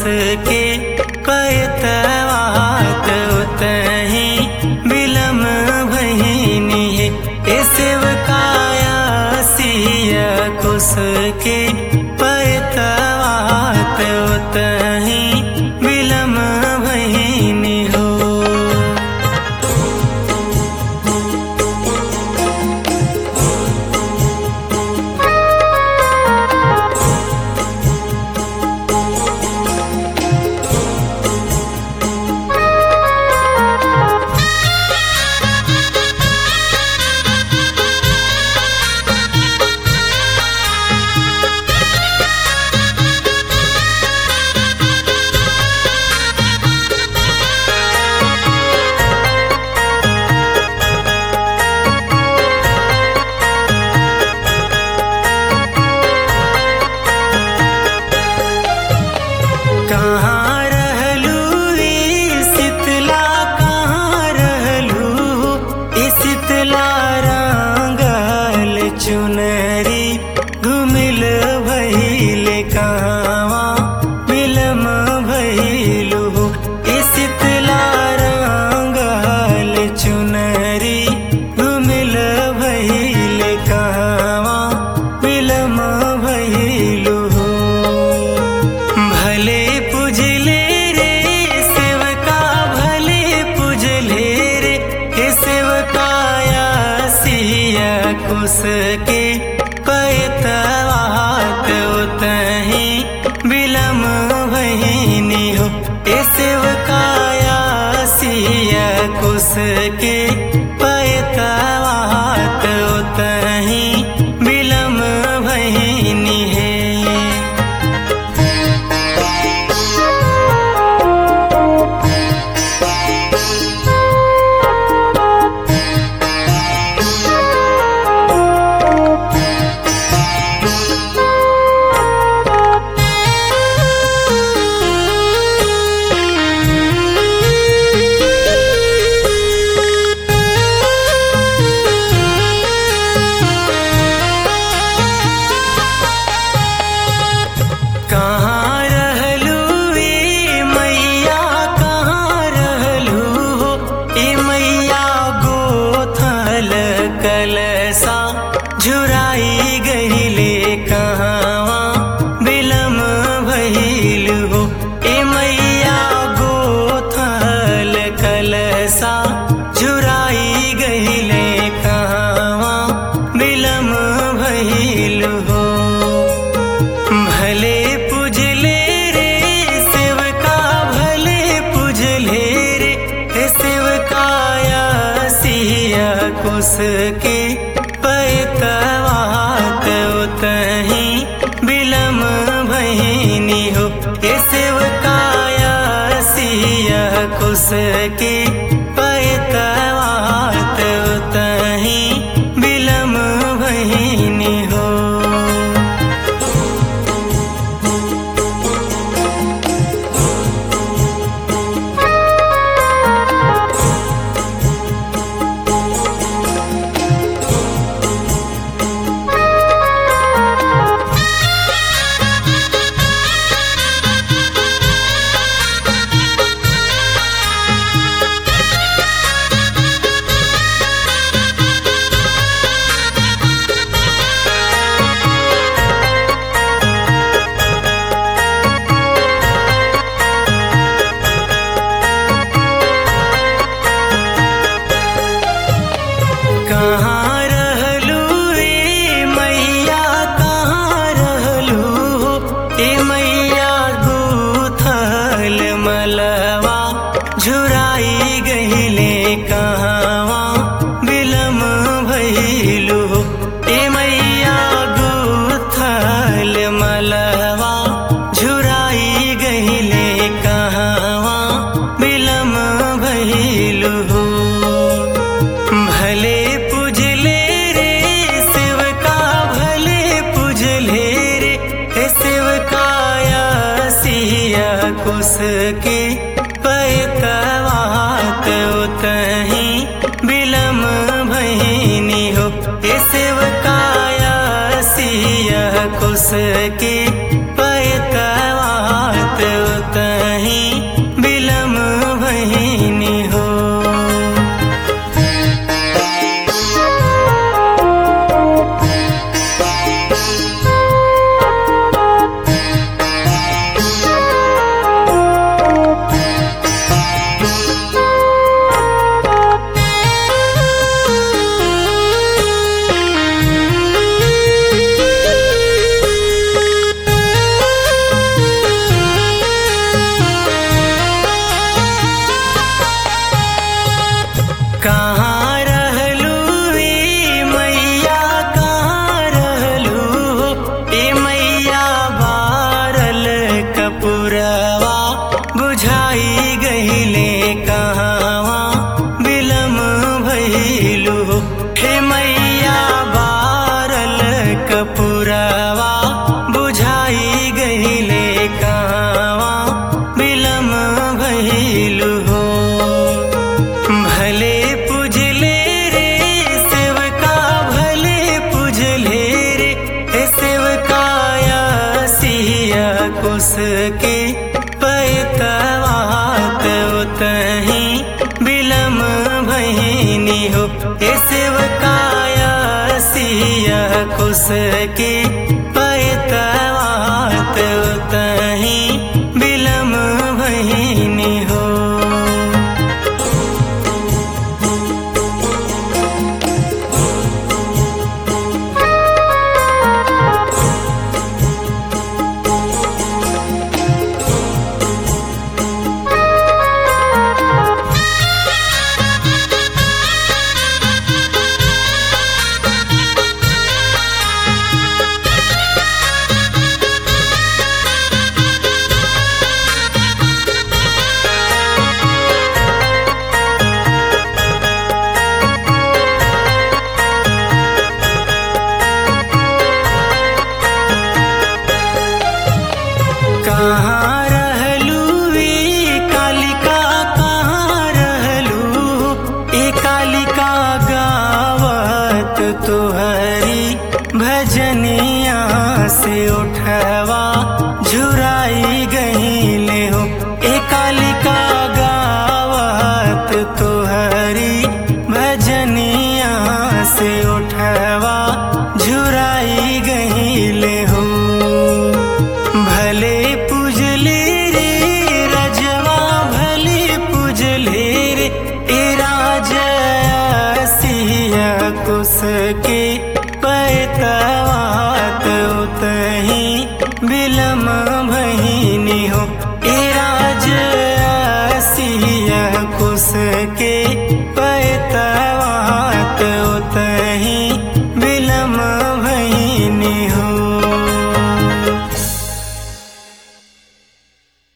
के पैतवात उतही बिलम भहिनी है। ए सेवकाया सिया कुस के पैतवात उतही बिलम भहिनी हो। कहाँ रहलू ए शीतला, कहाँ रहलू ए शीतला, रंगल चुनरी घुमिल भइल कहवा बिलम भइलू। ए शीतला रंगल चुनरी घुमिल भइल कहवा बिलम भइलू। भले पुजले रे सेवका, भले पुजले रे हे सेवकाया सिया कुस के पैतवात उतही बिलम भहिनी हो। ए सेवकाया सिया कुस के पैतवात उतही बिलम भहिनी है। कहाँ रहलू ए मैया, कहाँ रहलू ए मैया, गोथल कलसा झुराई गहिले कहवा बिलम भइलू हो। ए मैया गोथल कलसा झुराई गहिले कहवा बिलम भइलू हो। भले पुजले रे सेवका, भले पुजले रे हे सेवकाया सिया कुस के पैतवात उतही बिलम भहिनी हो। हे सेवकाया सिया कुस के पैतवात उतही बिलम भहिनी हो। कहाँ रहलू ए मैया, कहाँ रहलू ए मैया, गूथल मलवा झुराई गहिले कहवा बिलम भइलू। ए मैया गूथल मलवा झुराई गहिले कहवा बिलम भइलू। भले पुजले रे सेवका, भले पुजले रे हे सेवकाया सिया कुस के पैतवात उतही बिलम भहिनी हो। हे सेवकाया सिया कुस के पैतवात उतही मैया बारल कपुरवा बुझाई गईले कावा बिलम भइलु हो। भले पुजले रे सेवका भले पुजले रे सेवकाया सिया कुस के पैतवात उतही बिलम भइनी हो। सेवकाया सिया कुस के पैतवात उतही बिलम भइनी हो। कहाँ रहलू ए कालिका कहाँ रहलू ए कालिका गावत तोहरी भजनिया से उठवा झुराई गईले हो। ए कालिका गावत तोहरी भजनिया से उठवा झुराई गईले हो। भले पुजले रे रजवा भले पुजले रे राजा सिया कुस के पैतवात उतही बिलम भइनी हो। राजा सिया कुस के पैतवात